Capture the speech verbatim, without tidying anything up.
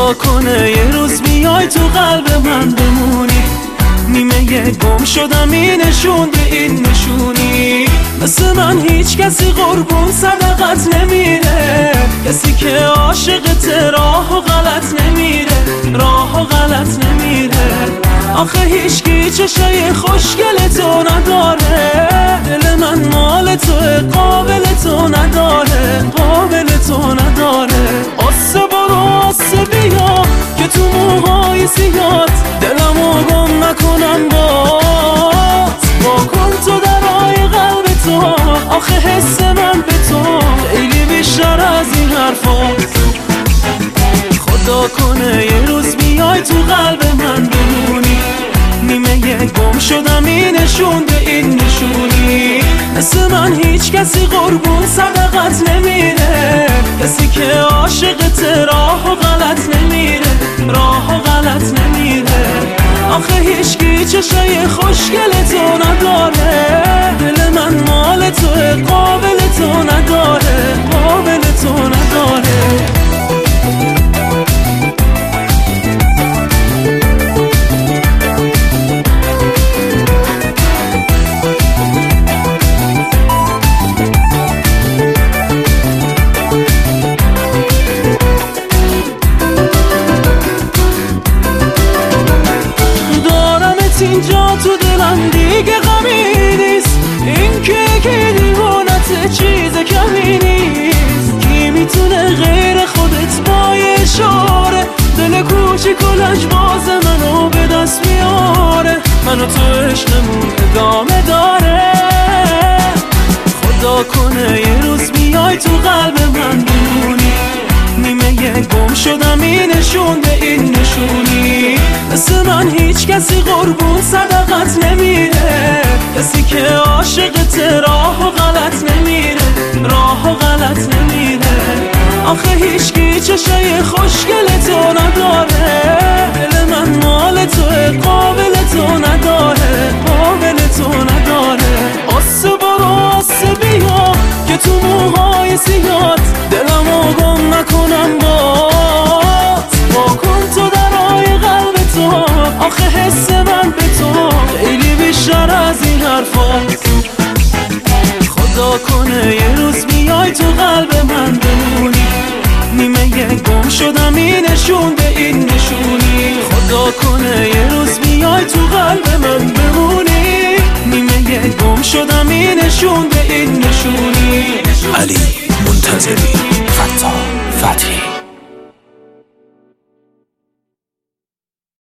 خدا کنه یه روز بیای تو قلب من بمونی، نیمه یه گم شدم این نشون به این نشونی. مثل من هیچ کسی قربون صدقت نمیره، کسی که عاشقت راه و غلط نمیره، راه و غلط نمیره. آخه هیچکی چشای خوشگل تو نداره، دل من مال تو قابل تو نداره، قابل تو نداره. آسه برو آسه بیا که تو موهای زیاد دلمو گم نکنم بات. با کن تو درای قلب تو، آخه حس من به تو خیلی بیشتر از این حرفات. خدا کنه یه روز بیای تو قلب من بمونی، نیمه یه گم شدم این نشون به این نشونی. مثل من هیچ کسی قربون صدقت نمیره، کسی که عاشقت راه و غلط نمیره، راه و غلط نمیره. آخه هیچکی چشای خوشگل تو نداره، دل من مال تو قابل تو نداره، قابل تو نداره. اینجا تو دلم دیگه غمی نیست، این که یکی دیوانت چیز کمی نیست. کی میتونه غیر خودت با یه اشاره دل کوچیک و لجباز منو به دست میاره؟ منو تو عشقمون ادامه داره. خدا کنه یه روز بیای تو قلب من بمونی، نیمه یه گم شدم این نشون به این نشونی. مثل من هیچ کسی قربون صدقت نمیره، کسی که عاشقت راه و غلط نمیره، راه و غلط نمیره. آخه هیچکی چشای خوشگل تو نداره، دل من مال تو قابل تو نداره، قابل تو نداره. آسه برو آسه بیا که تو موهای زیاد دلمو گم نکنم بات. با کن تو درای قلب تو، آخه حس من به تو خیلی بیشتر از این حرفات. خدا کنه یه روز بیای تو قلب من بمونی، نیمه یه گم شدم این نشون به این نشونی. خدا کنه یه روز بیای تو قلب من بمونی، نیمه یه گم شدم این نشون به این نشونی. علی منتظری، فتا فتحی.